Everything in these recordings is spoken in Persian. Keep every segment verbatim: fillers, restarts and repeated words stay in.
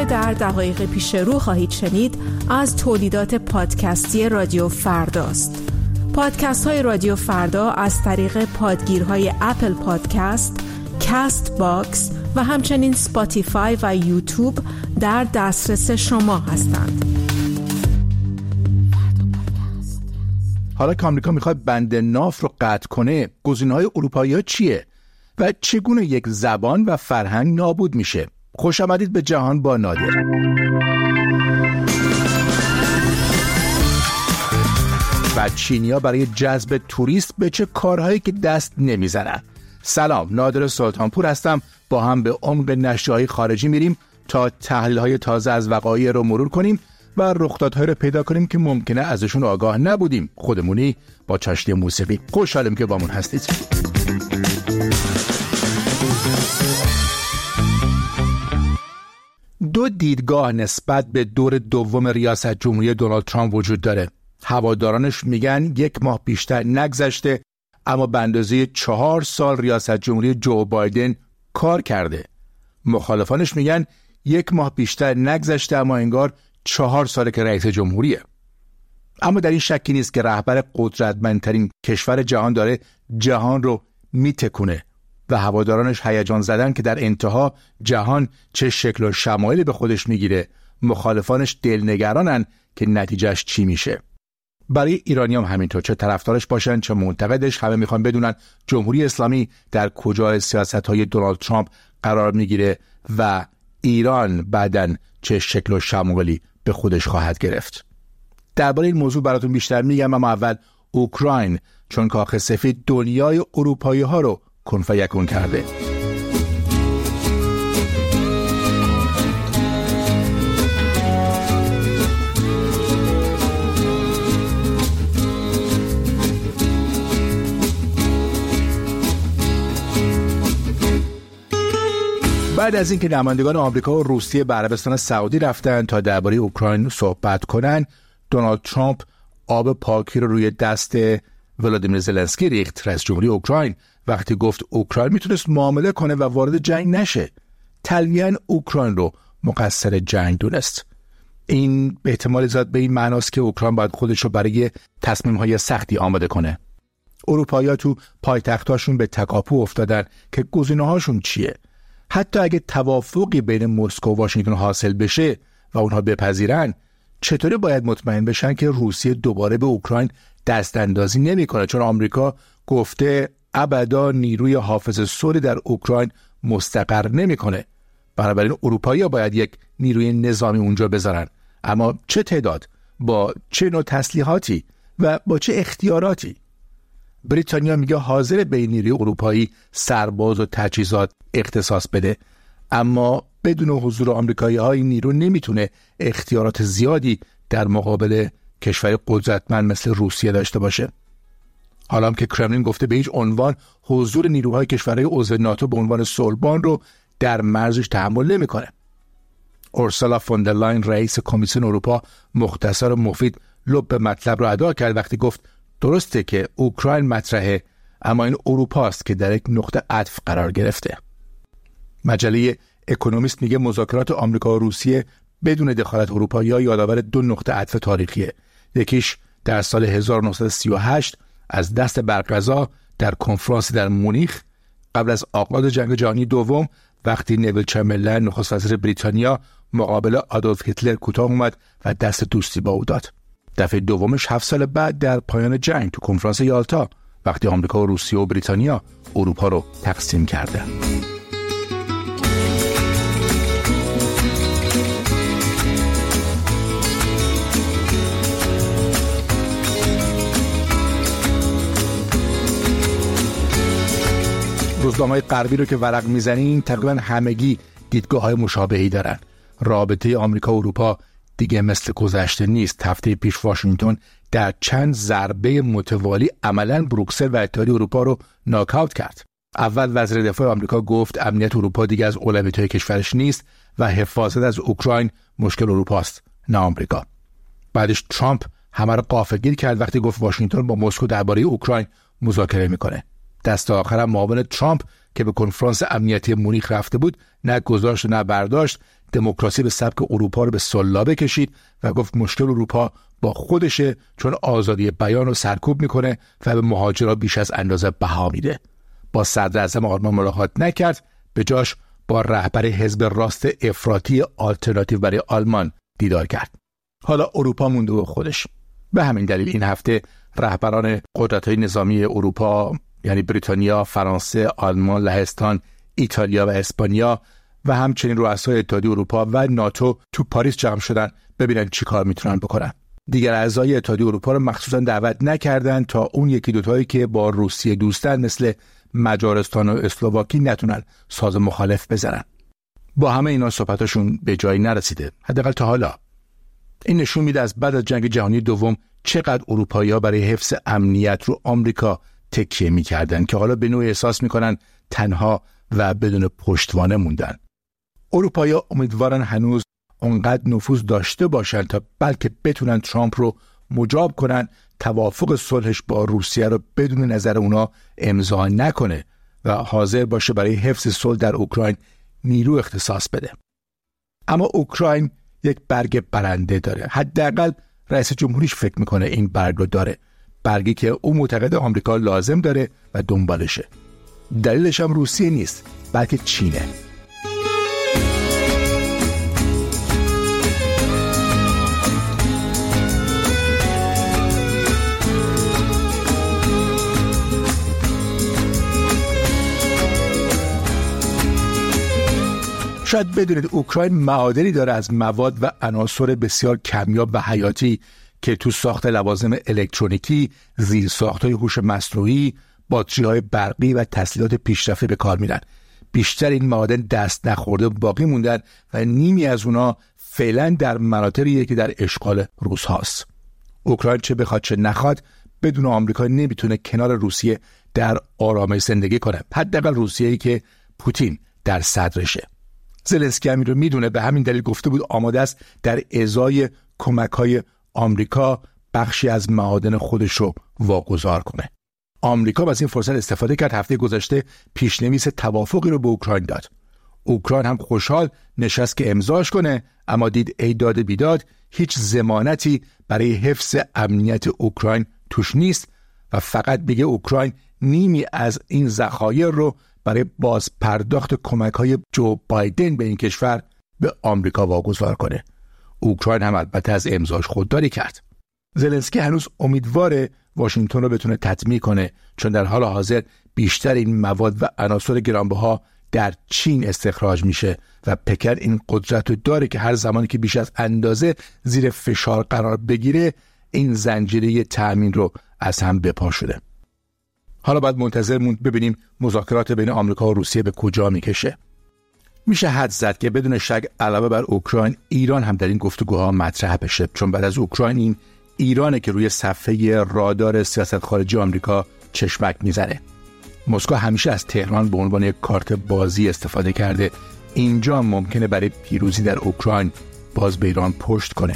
در دقایق پیش رو خواهید شنید از تولیدات پادکستی رادیو فرداست. پادکست های رادیو فردا از طریق پادگیرهای اپل پادکست، کاست باکس و همچنین سپاتیفای و یوتیوب در دسترس شما هستند. حالا که آمریکا میخواد بند ناف رو قطع کنه، گزینه‌های اروپایی‌ها چیه؟ و چگونه یک زبان و فرهنگ نابود میشه؟ خوش آمدید به جهان با نادر. و چینی‌ها برای جذب توریست به چه کارهایی که دست نمیزنن؟ سلام، نادر سلطانپور هستم. با هم به عمق نشریه‌های خارجی میریم تا تحلیل‌های تازه از وقایع رو مرور کنیم و رخدادهایی رو پیدا کنیم که ممکنه ازشون آگاه نبودیم. خودمونی با چاشنی موسیقی. خوشحالم که بامون هستید. دو دیدگاه نسبت به دور دوم ریاست جمهوری دونالد ترامپ وجود داره. هوادارانش میگن یک ماه بیشتر نگذشته اما به اندازه چهار سال ریاست جمهوری جو بایدن کار کرده. مخالفانش میگن یک ماه بیشتر نگذشته اما انگار چهار ساله که رئیس جمهوریه. اما در این شکی نیست که رهبر قدرتمندترین کشور جهان داره جهان رو میتکونه و هوادارانش هیجان زدن که در انتها جهان چه شکل و شمایلی به خودش میگیره. مخالفانش دلنگرانن که نتیجهش چی میشه. برای ایرانی هم همینطور، چه طرفدارش باشن چه منتقدش، همه میخوان بدونن جمهوری اسلامی در کجای سیاست‌های دونالد ترامپ قرار میگیره و ایران بعداً چه شکل و شمایلی به خودش خواهد گرفت. درباره این موضوع براتون بیشتر میگم، اما اول اوکراین، چون کاخ سفید دنیای اروپایی ها رو کن فیکون کرده. بعد از اینکه نمایندگان آمریکا و روسیه به عربستان سعودی رفتن تا درباره اوکراین صحبت کنن، دونالد ترامپ آب پاکی رو روی دست ولادیمیر زلنسکی ریخت، رئیس جمهوری اوکراین، وقتی گفت اوکراین میتونست معامله کنه و وارد جنگ نشه. تلویحاً اوکراین رو مقصر جنگ دونست. این به احتمال زیاد به این معناست که اوکراین باید خودش رو برای تصمیم‌های سختی آماده کنه. اروپایی‌ها تو پایتختاشون به تکاپو افتادن که گزینه‌هاشون چیه. حتی اگه توافقی بین مسکو و واشنگتن حاصل بشه و اونها بپذیرن، چطوری باید مطمئن بشن که روسیه دوباره به اوکراین دست اندازی نمی‌کنه؟ چون آمریکا گفته ابدا نیروی حافظ صلح در اوکراین مستقر نمی‌کنه. بنابراین اروپایی‌ها باید یک نیروی نظامی اونجا بذارن. اما چه تعداد، با چه نوع تسلیحاتی و با چه اختیاراتی؟ بریتانیا میگه حاضر به این نیروی اروپایی سرباز و تجهیزات اختصاص بده، اما بدون حضور آمریکایی‌ها این نیرو نمیتونه اختیارات زیادی در مقابل کشور قدرتمند مثل روسیه داشته باشه. حالا هم که کرملین گفته به هیچ عنوان حضور نیروهای کشورهای عضو ناتو به عنوان صلحبان رو در مرزش تحمل نمیکنه. اورسولا فون در لاین رئیس کمیسیون اروپا مختصر و مفید لب به مطلب رو ادا کرد وقتی گفت درسته که اوکراین مطرحه اما این اروپاست که در یک نقطه عطف قرار گرفته. مجله اکونومیست میگه مذاکرات آمریکا و روسیه بدون دخالت اروپایی‌ها یادآور دو نقطه عطف تاریخیه. یکیش در سال هزار و نهصد و سی و هشت از دست برقضا در کنفرانس در مونیخ قبل از آغاز جنگ جهانی دوم، وقتی نیویل چمبرلین نخست وزیر بریتانیا مقابل آدولف هیتلر کوتاه اومد و دست دوستی با او داد. دفعه دومش هفت سال بعد در پایان جنگ تو کنفرانس یالتا، وقتی آمریکا و روسیه و بریتانیا اروپا رو تقسیم کردند. روزنامه‌های غربی رو که ورق میزنین تقریبا همگی دیدگاه‌های مشابهی دارن. رابطه آمریکا و اروپا دیگه مثل گذشته نیست. هفته پیش واشنگتن در چند ضربه متوالی عملاً بروکسل و اتحادیه اروپا رو ناکاوت کرد. اول وزیر دفاع آمریکا گفت امنیت اروپا دیگه از اولویت‌های کشورش نیست و حفاظت از اوکراین مشکل اروپاست نه آمریکا. بعدش ترامپ همه رو غافلگیر کرد وقتی گفت واشنگتن با مسکو درباره اوکراین مذاکره میکنه. دست آخر معاون ترامپ که به کنفرانس امنیتی مونیخ رفته بود نه گذاشت نه برداشت، دموکراسی به سبک اروپا رو به سلابه کشید و گفت مشکل اروپا با خودشه، چون آزادی بیان رو سرکوب میکنه و به مهاجرا بیش از اندازه بها میده. با صدر اعظم آلمان ملاقات نکرد، به جاش با رهبر حزب راست افراطی آلترناتیو برای آلمان دیدار کرد. حالا اروپا مونده به خودش. به همین دلیل این هفته رهبران قدرت‌های نظامی اروپا، یعنی بریتانیا، فرانسه، آلمان، لهستان، ایتالیا و اسپانیا و همچنین رؤسای اتحادیه اروپا و ناتو تو پاریس جمع شدن ببینن چی کار میتونن بکنن. دیگر اعضای اتحادیه اروپا رو مخصوصا دعوت نکردن تا اون یکی دوتایی که با روسیه دوستن مثل مجارستان و اسلواکی نتونن ساز مخالف بزنن. با همه اینا صحبتاشون به جایی نرسیده، حداقل تا حالا. این نشون میده از بعد از جنگ جهانی دوم چقدر اروپایی‌ها برای حفظ امنیت رو آمریکا تکیه می‌کردن که حالا به نوعی احساس می‌کنن تنها و بدون پشتوانه موندن. اروپایی‌ها امیدوارن هنوز اونقدر نفوذ داشته باشن تا بلکه بتونن ترامپ رو مجاب کنن توافق صلحش با روسیه رو بدون نظر اونا امضا نکنه و حاضر باشه برای حفظ صلح در اوکراین نیرو اختصاص بده. اما اوکراین یک برگ برنده داره. حداقل رئیس جمهوریش فکر میکنه این برگ رو داره. برگی که او معتقد آمریکا لازم داره و دنبالشه. دلیلش هم روسیه نیست، بلکه چینه. شاید بدونید اوکراین معادنی داره از مواد و عناصر بسیار کمیاب و حیاتی که تو ساخت لوازم الکترونیکی، زیرساخت‌های هوش مصنوعی، باتری‌های برقی و تسلیحات پیشرفته به کار میرن. بیشتر این معادن دست نخورده باقی موندن و نیمی از اونا فعلا در مناطقیه که در اشغال روس هاست. اوکراین چه بخواد چه نخواد بدون آمریکا نمیتونه کنار روسیه در آرامش زندگی کنه. حداقل روسیه‌ای که پوتین در صدرشه. زلنسکی هم رو میدونه، به همین دلیل گفته بود آماده است در ازای کمک‌های آمریکا بخشی از معادن خودش رو واگذار کنه. آمریکا از این فرصت استفاده کرد، هفته گذشته پیشنویس توافقی رو به اوکراین داد. اوکراین هم خوشحال نشست که امضاش کنه، اما دید ای داد بیداد هیچ ضمانتی برای حفظ امنیت اوکراین توش نیست و فقط میگه اوکراین نیمی از این ذخایر رو برای باز پرداخت کمک‌های جو بایدن به این کشور به آمریکا واگذار کنه. اوکراین هم البته از امضاش خودداری کرد. زلنسکی هنوز امیدواره واشنگتن رو بتونه تطمیع کنه، چون در حال حاضر بیشتر این مواد و عناصر گرانبها در چین استخراج میشه و پکن این قدرت رو داره که هر زمانی که بیش از اندازه زیر فشار قرار بگیره این زنجیره تأمین رو از هم بپا شده. حالا باید منتظر موند ببینیم مذاکرات بین آمریکا و روسیه به کجا میکشه. میشه حد زد که بدون شک علاوه بر اوکراین، ایران هم در این گفتگوها مطرح بشه، چون بعد از اوکراین این ایرانه که روی صفحه رادار سیاست خارجی آمریکا چشمک میزنه. مسکو همیشه از تهران به عنوان یک کارت بازی استفاده کرده. اینجا ممکنه برای پیروزی در اوکراین باز به ایران پشت کنه.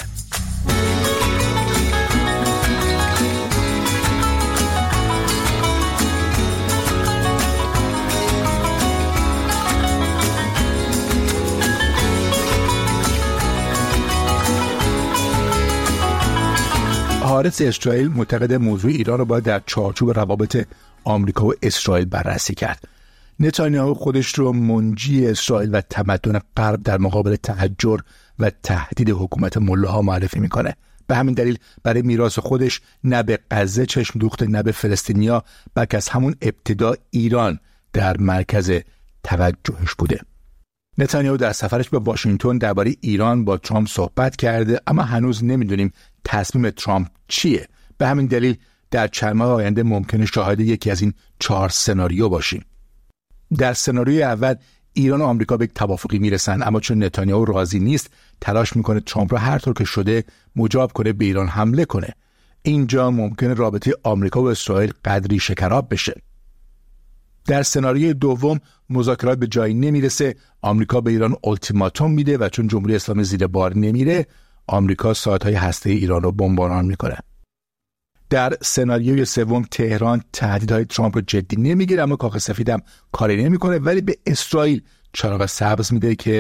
حارس اسرائیل معتقد موضوع ایران رو باید در چارچوب روابط آمریکا و اسرائیل بررسی کرد. نتانیاهو خودش رو منجی اسرائیل و تمدن غرب در مقابل تحجر و تهدید حکومت ملاها معرفی میکنه. به همین دلیل برای میراث خودش نه به غزه چشم دوخته نه به فلسطینیا، بلکه از همون ابتدا ایران در مرکز توجهش بوده. نتانیاهو در سفرش به واشنگتن درباره ایران با ترامپ صحبت کرده، اما هنوز نمیدونیم تصمیم ترامپ چیه. به همین دلیل در چند ماه آینده ممکنه شاهد یکی از این چهار سناریو باشیم. در سناریوی اول ایران و آمریکا به توافقی میرسن، اما چون نتانیاهو راضی نیست تلاش میکنه ترامپ را هر طور که شده مجاب کنه به ایران حمله کنه. اینجا ممکنه رابطه آمریکا و اسرائیل قدری شکراب بشه. در سناریوی دوم مذاکرات به جایی نمیرسه، آمریکا به ایران التیماتوم میده و چون جمهوری اسلامی زیر بار نمیره آمریکا ساعت‌های هسته‌ای ایران رو بمباران میکنه. در سناریوی سوم تهران تهدیدهای ترامپ رو جدی نمیگیره، اما کاخ سفید هم کاری نمیکنه، ولی به اسرائیل چراغ سبز میده که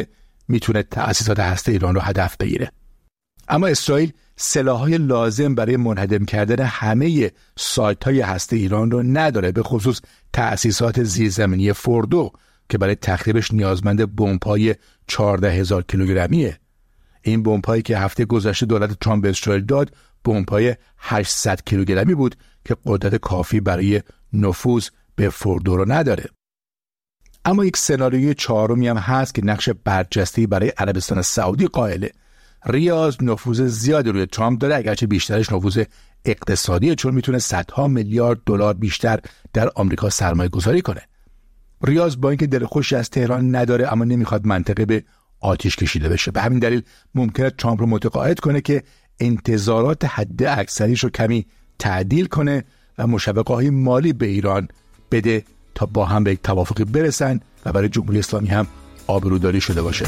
میتونه تأسیسات هسته ایران رو هدف بگیره. اما اسرائیل سلاح‌های لازم برای منهدم کردن همه سایت‌های هسته ایران رو نداره، به خصوص تأسیسات زیرزمینی فوردو که برای تخریبش نیازمند بمب‌های چهارده هزار کیلوگرمیه. این بمب‌هایی که هفته گذشته دولت ترامپ به اسرائیل داد بمب‌های هشتصد کیلوگرمی بود که قدرت کافی برای نفوذ به فوردو رو نداره. اما یک سناریوی چهارمی هم هست که نقش برجسته‌ای برای عربستان سعودی قائله. ریاض نفوذ زیادی روی ترامپ داره، اگرچه بیشترش نفوذ اقتصادیه، چون میتونه صدها میلیارد دلار بیشتر در آمریکا سرمایه گذاری کنه. ریاض با اینکه دل خوشی از تهران نداره اما نمیخواد منطقه به آتش کشیده بشه. به همین دلیل ممکنه ترامپ رو متقاعد کنه که انتظارات حد اکثریش رو کمی تعدیل کنه و مشوقه‌های مالی به ایران بده تا با هم به یک توافقی برسن و برای جمهوری اسلامی هم آبروداری شده باشه.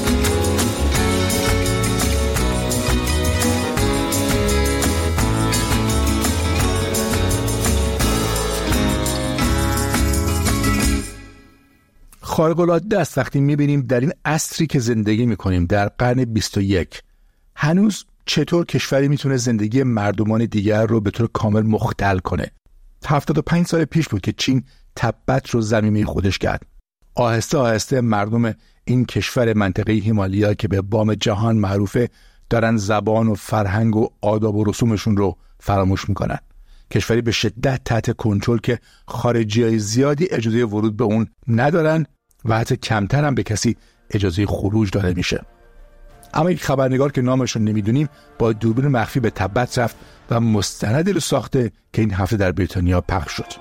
خارق‌العاده است وقتی می‌بینیم در این عصری که زندگی می‌کنیم در قرن بیست و یک هنوز چطور کشوری میتونه زندگی مردمان دیگر رو به طور کامل مختل کنه. هفتاد و پنج سال پیش بود که چین تبت رو زمینه خودش کرد. آهسته آهسته مردم این کشور منطقه هیمالیا که به بام جهان معروفه دارن زبان و فرهنگ و آداب و رسومشون رو فراموش میکنن. کشوری به شدت تحت کنترل که خارجیای زیادی اجازه ورود به اون ندارن و حتی کمتر هم به کسی اجازه خروج داده میشه. اما یک خبرنگار که نامش رو نمیدونیم با دوربین مخفی به تبت رفت و مستندی رو ساخته که این هفته در بریتانیا پخش شد.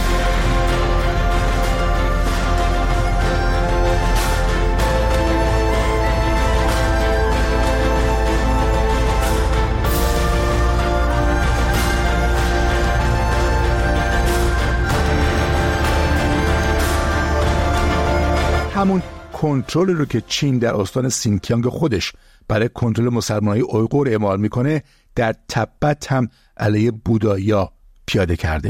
همون کنترل رو که چین در استان سینکیانگ خودش برای کنترل مسلمانای اویغور اعمال میکنه در تبت هم علیه بودایا پیاده کرده.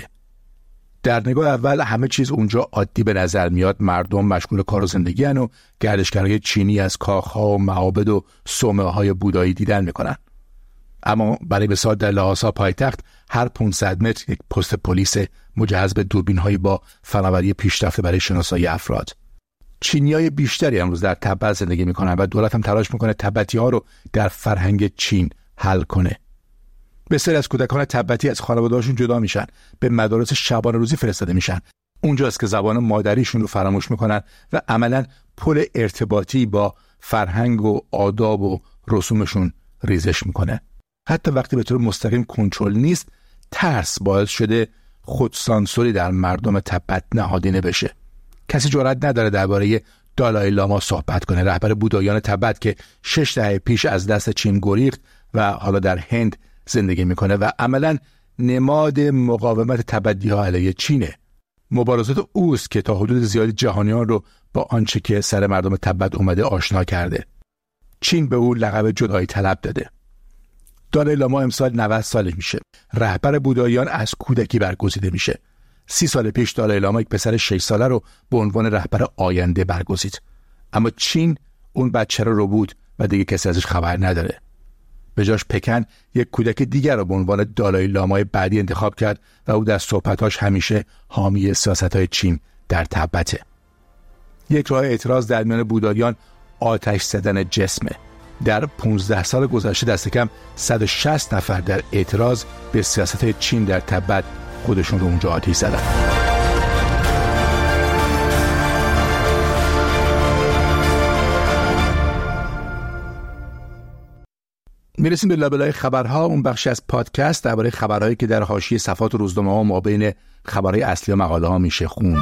در نگاه اول همه چیز اونجا عادی به نظر میاد، مردم مشغول کار و زندگی هن و گردشگرای چینی از کاخها و معابد و صومعه‌های بودایی دیدن میکنن. اما برای مثال در لاهاسا پایتخت هر پانصد متر یک پست پلیس مجهز به دوربین‌هایی با فناوری پیشرفته برای شناسایی افراد. چینیای بیشتری امروز در تبت زندگی میکنن و دولت هم تلاش میکنه تبتی ها رو در فرهنگ چین حل کنه. بسیاری از کودکان تبتی از خانواده‌هاشون جدا میشن، به مدارس شبانه روزی فرستاده میشن. اونجاست که زبان مادریشون رو فراموش میکنن و عملاً پل ارتباطی با فرهنگ و آداب و رسومشون ریزش میکنه. حتی وقتی به طور مستقیم کنترل نیست، ترس باعث شده خودسانسوری در مردم تبت نهادینه بشه. کسی جرئت نداره درباره دالای لاما صحبت کنه، رهبر بودایان تبت که شش دهه پیش از دست چین گریخت و حالا در هند زندگی میکنه و عملاً نماد مقاومت تبعیدی‌ها علیه چینه. مبارزات اوست که تا حدود زیادی جهانیان رو با آنچه که سر مردم تبت اومده آشنا کرده. چین به او لقب جدایی طلب داده. دالای لاما امسال نود سالش میشه. رهبر بودایان از کودکی برگزیده میشه. سی سال پیش دالای لاما یک پسر شش ساله رو به عنوان رهبر آینده برگزید. اما چین اون بچه رو بود و دیگه کسی ازش خبر نداره. به جاش پکن یک کودک دیگر رو به عنوان دالای لامای بعدی انتخاب کرد و او در صحبتاش همیشه حامی سیاست‌های چین در تبته. یک راه اعتراض در میان بودایان آتش زدن جسمه. در پانزده سال گذشته دست کم صد و شصت نفر در اعتراض به سیاست‌های چین در تبت خودشون رو اونجا آتش زدن. میرسیم به لابلای خبرها، اون بخشی از پادکست درباره خبرهایی که در حاشیه صفحات روزنامه‌ها و مابین خبرهای اصلی و مقاله ها میشه خوند.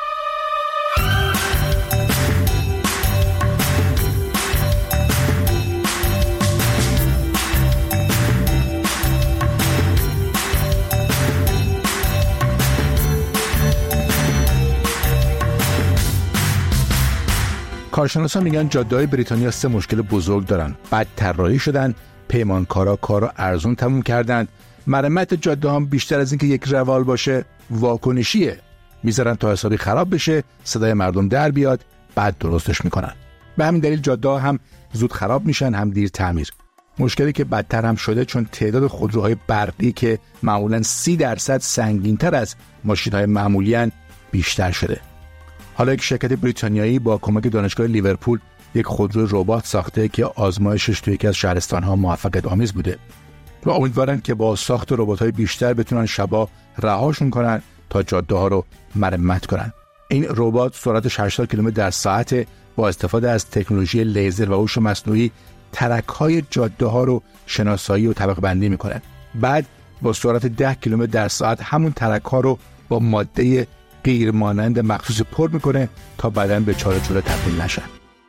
کارشناسان میگن جاده‌های بریتانیا سه مشکل بزرگ دارن. بد طراحی شدن، پیمانکارا کارو ارزون تموم کردن. مرمت جاده هم بیشتر از اینکه یک روال باشه واکنشیه. میذارن تا حسابی خراب بشه، صدای مردم در بیاد، بعد درستش میکنن. به همین دلیل جاده‌ها هم زود خراب میشن، هم دیر تعمیر. مشکلی که بدتر هم شده چون تعداد خودروهای برقی که معمولاً سی درصد سنگین‌تر از ماشین‌های معمولی ان بیشتر شده. حالا یک شرکت بریتانیایی با کمک دانشگاه لیورپول یک خودرو ربات ساخته که آزمایشش توی یکی از شهرستان‌ها موفقیت آمیز بوده و امیدوارن که با ساخت ربات‌های بیشتر بتونن شبا رهاشون کنن تا جاده‌ها رو مرمت کنن. این ربات سرعتش هشتاد کیلومتر در ساعت با استفاده از تکنولوژی لیزر و هوش مصنوعی ترک‌های جاده‌ها رو شناسایی و طبقه بندی می‌کنه. بعد با سرعت ده کیلومتر در ساعت همون ترک‌ها رو با ماده غیر مانند مخصوص پر می‌کنه تا بعداً به چاره‌چوله تبدیل نشن.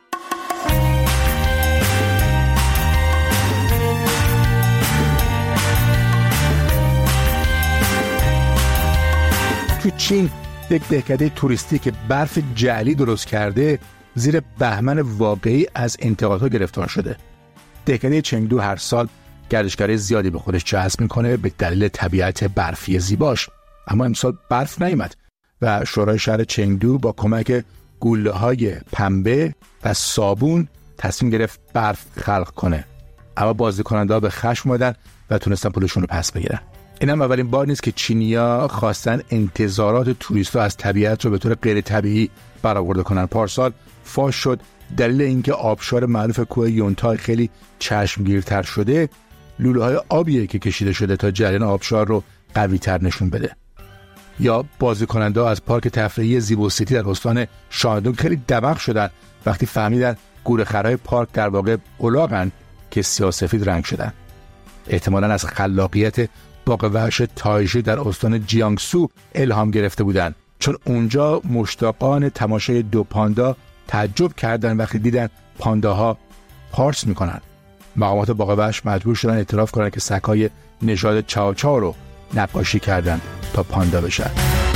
تو چین یک دهکده توریستی که برف جعلی درست کرده زیر بهمن واقعی از انتقادها گرفتار شده. دهکده چنگدو هر سال گردشگرای زیادی به خودش جذب میکنه به دلیل طبیعت برفی زیباش، اما امسال برف نیامد و شورای شهر چنگدو با کمک گوله‌های پنبه و صابون تصمیم گرفت برف خلق کنه، اما بازدیدکننده‌ها به خشم اومدن و تونستن پولشون رو پس بگیرن. این هم اولین بار نیست که چینی‌ها خواستن انتظارات توریست‌ها از طبیعت رو به طور غیر طبیعی برآورده کنن. پارسال فاش شد دلیل اینکه آبشار معروف کوه یونتای خیلی چشمگیرتر شده، لوله‌های آبیه که کشیده شده تا جریان آبشار رو قوی‌تر نشون بده. یا بازدیدکننده‌ها از پارک تفریحی زیبو سیتی در استان شاندونگ خیلی دماغ شدن وقتی فهمیدن گورخرهای پارک در واقع الاغن که سیاه‌سفید رنگ شدن. احتمالاً از خلاقیت باغ وحش تایژی در استان جیانگسو الهام گرفته بودند، چون اونجا مشتاقان تماشای دو پاندا تعجب کردند وقتی دیدن پانداها پارس میکنن. مقامات باغ وحش مجبور شدن اعتراف کنند که سگ‌های نژاد چاو چاو رو نقاشی کردن تا پاندا بشن.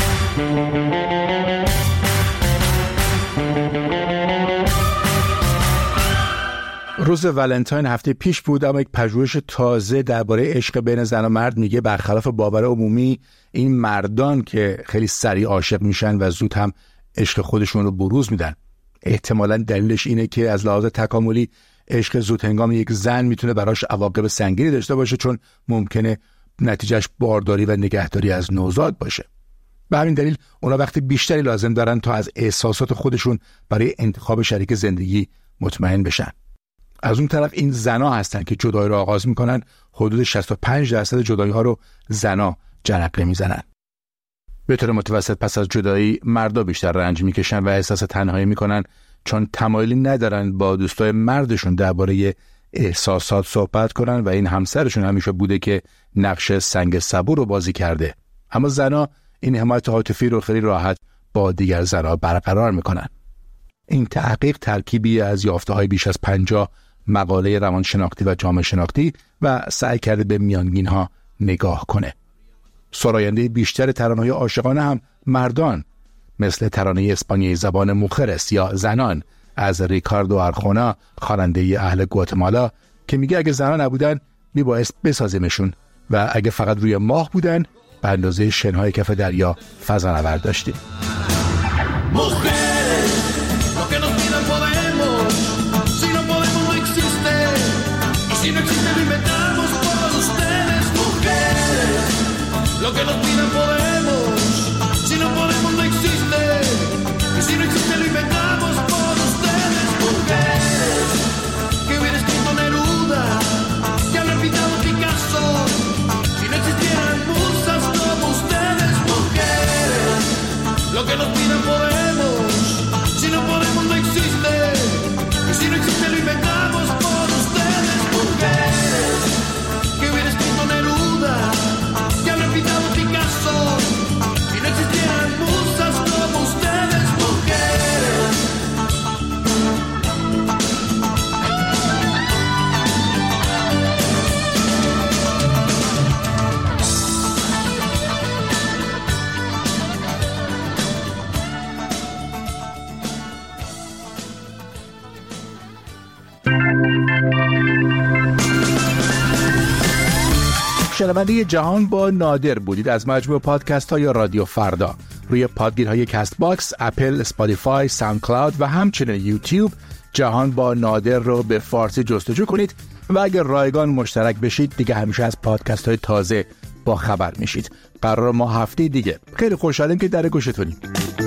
روز ولنتاین هفته پیش بود، اما یک پژوهش تازه درباره عشق بین زن و مرد میگه برخلاف باور عمومی این مردان که خیلی سریع عاشق میشن و زود هم عشق خودشون رو بروز میدن. احتمالاً دلیلش اینه که از لحاظ تکاملی عشق زود هنگام یک زن میتونه براش عواقب سنگینی داشته باشه، چون ممکنه نتیجهش بارداری و نگهداری از نوزاد باشه. به همین دلیل اونا وقت بیشتری لازم دارن تا از احساسات خودشون برای انتخاب شریک زندگی مطمئن بشن. از اون طرف این زنا هستن که جدایی رو آغاز میکنن. حدود شصت و پنج درصد جدایی ها رو زنا جرقه میزنن. به طور متوسط پس از جدایی مردا بیشتر رنج میکشن و احساس تنهایی میکنن، چون تمایلی ندارن با دوستای مردشون درباره احساسات صحبت کنن و این همسرشون همیشه بوده که نقش سنگ صبور رو بازی کرده. اما زنا این حمایت عاطفی رو خیلی راحت با دیگر زنا برقرار میکنن. این تحقیق ترکیبی از یافته‌های بیش از پنجاه مقاله روانشناختی و جامعه شناختی و سعی کرده به میانگین‌ها نگاه کنه. سراینده بیشتر ترانه‌های عاشقانه هم مردان، مثل ترانه اسپانیایی زبان موخرس یا زنان از ریکاردو آرخونا، خواننده اهل گواتمالا، که میگه اگه زنان نبودن میبایست بسازیمشون و اگه فقط روی ماه بودن به اندازه شنهای کف دریا فضانورد داشتیم. Lo que nos pidan podemos, si no podemos no existe, y si no existe lo inventamos por ustedes, mujeres, que hubiera escrito Neruda, que habrá pintado Picasso, si no existieran musas como ustedes, mujeres, lo que nos pidan podemos, si no podemos no existe, y si no existe lo inventamos por ustedes, mujeres, que hubiera escrito Neruda, que habrá pintado Picasso. شنونده جهان با نادر بودید از مجموعه پادکست های رادیو فردا. روی پادگیرهای کست باکس، اپل، اسپاتیفای، ساوند کلاود و همچنین یوتیوب جهان با نادر رو به فارسی جستجو کنید و اگر رایگان مشترک بشید دیگه همیشه از پادکست های تازه با خبر میشید. قرار ما هفته دیگه خیلی خوشحالیم که در گوشتونیم.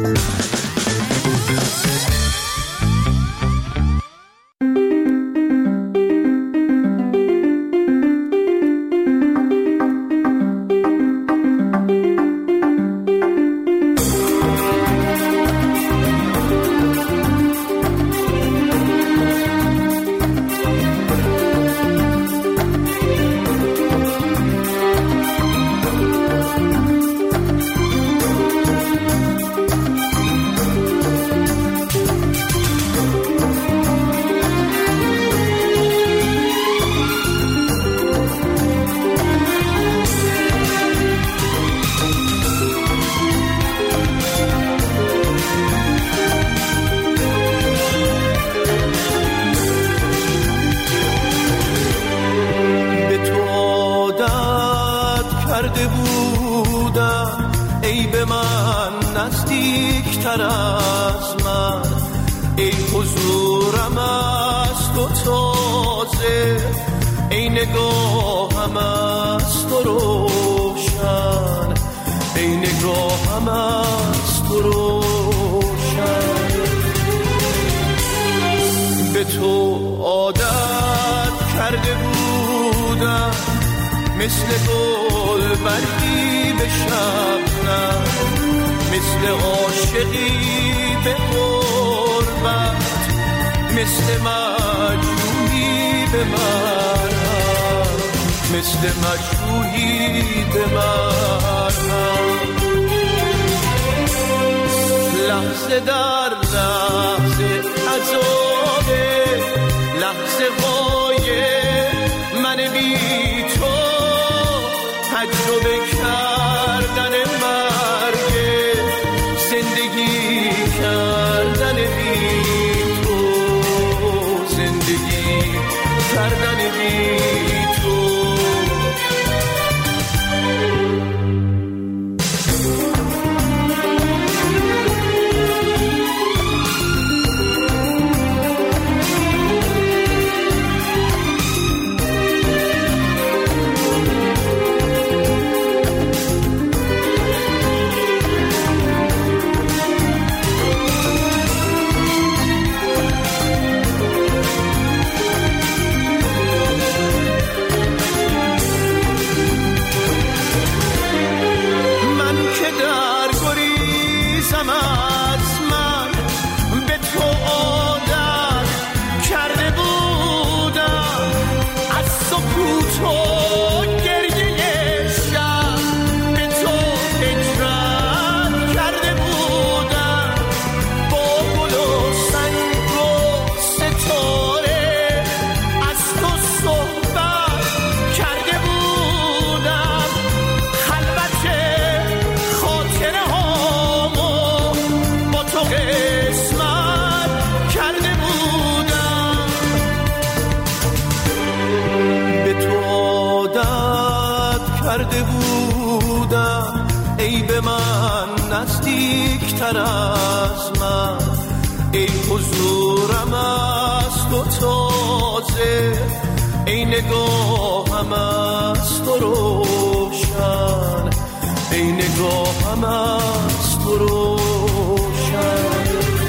لحظه در لحظه عذابه، لحظه های من بی تو، تجربه کردن مرگ، زندگی کردن بی تو، زندگی کردن بی تو. نزدیکتر از من، ای حضورم از تو تازه، ای نگاهم از تو روشن، ای نگاهم از تو روشن.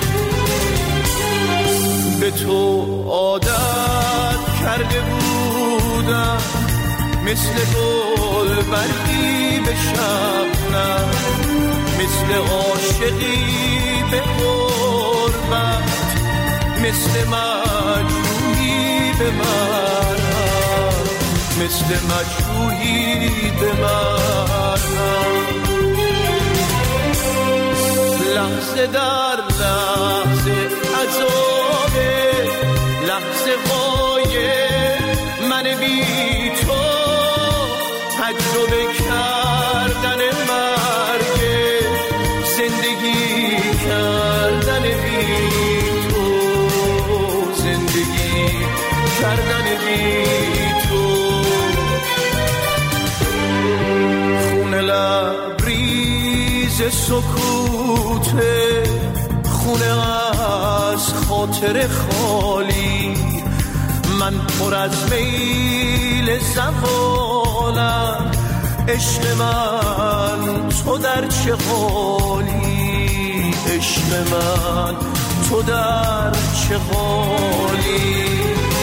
به تو عادت کرده بودم، مثل گل برگی به شبنم، مثل عاشقی به غربت، مثل مجروحی به مرهم، مثل مجروحی به مرهم. لحظه در لحظه عذابه، لحظه های من بی تو، تجربه کردن مرگ، زندگی کردن بی تو، زندگی کردن بی تو. ز سکوت خونه از خاطر خالی، من پر از میل زوالم، عشق من تو در چه حالی، عشق من تو در چه حالی.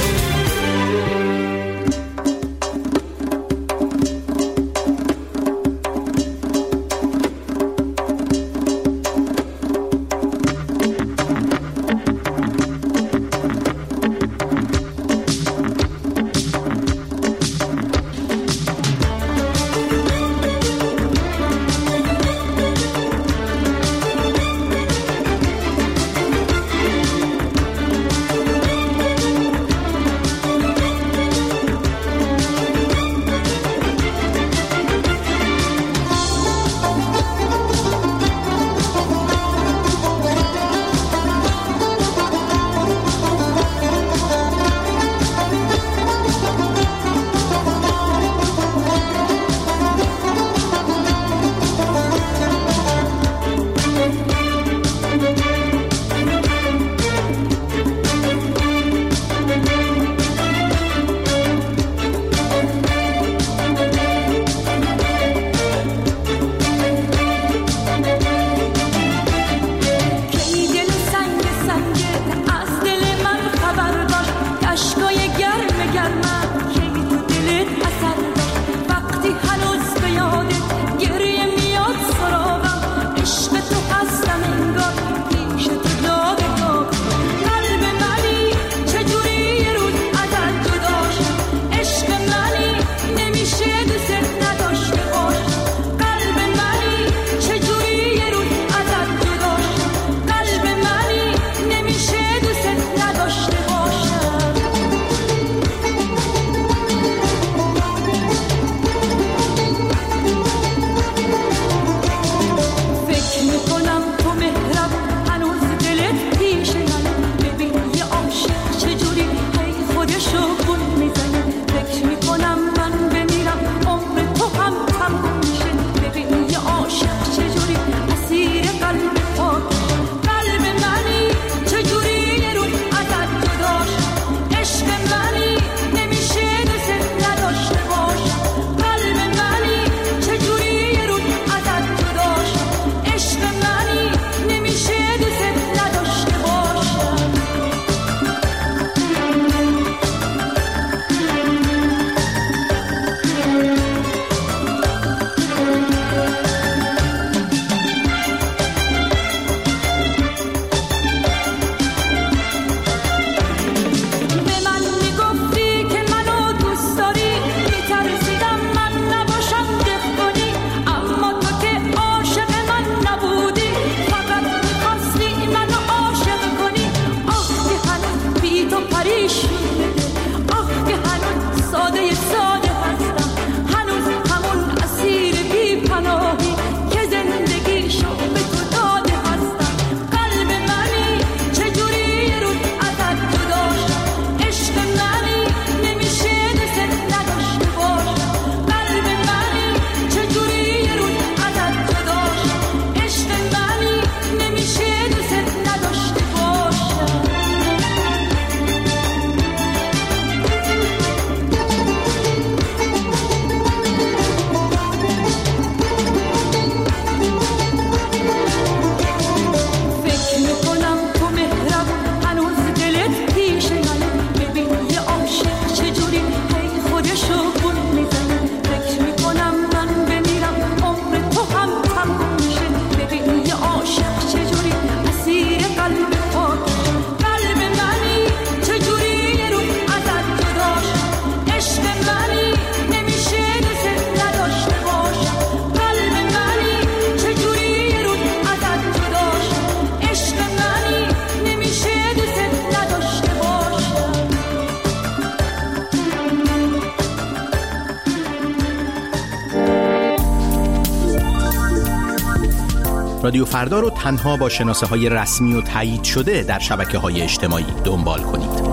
رادیو فردا رو تنها با شناسه های رسمی و تایید شده در شبکه های اجتماعی دنبال کنید.